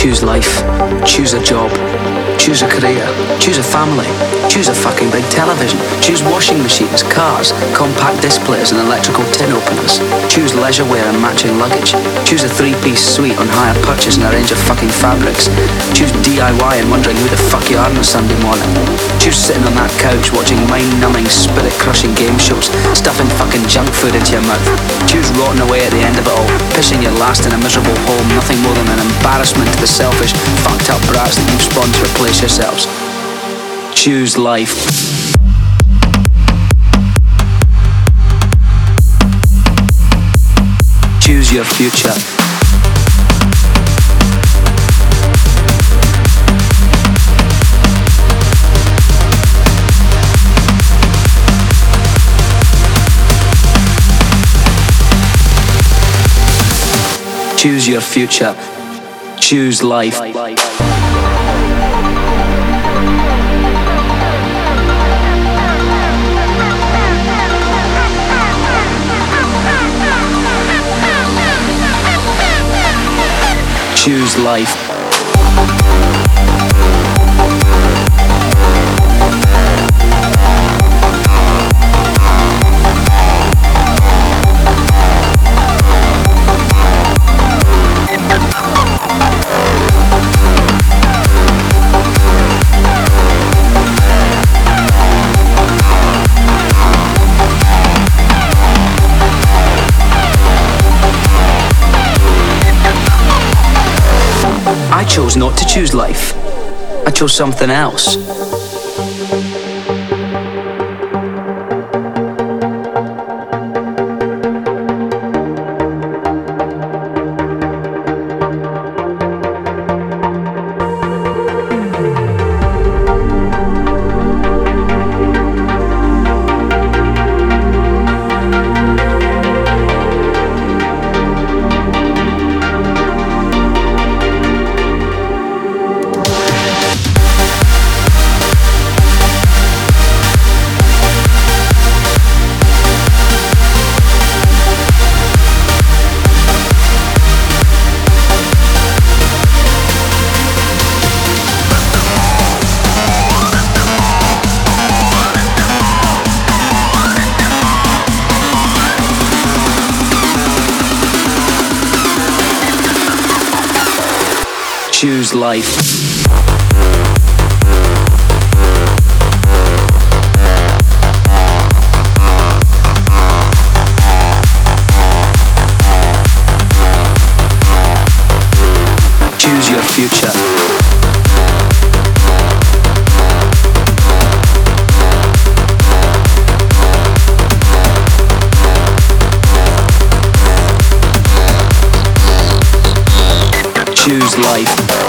Choose life. Choose a job. Choose a career. Choose a family. Choose a fucking big television. Choose washing machines, cars, compact disc players and electrical tin openers. Choose leisure wear and matching luggage. Choose a three-piece suite on hire purchase and a range of fucking fabrics. Choose DIY and wondering who the fuck you are on a Sunday morning. Choose sitting on that couch watching mind-numbing, spirit-crushing game shows, stuffing fucking junk food into your mouth. Choose rotting away at the end of it all, pissing your last in a miserable home, nothing more than an embarrassment to the selfish, fucked up brats that you've spawned to replace yourselves. Choose life. Choose your future. Choose your future. Choose life. Choose life. I chose not to choose life. I chose something else. Choose life. Choose your future. Choose life.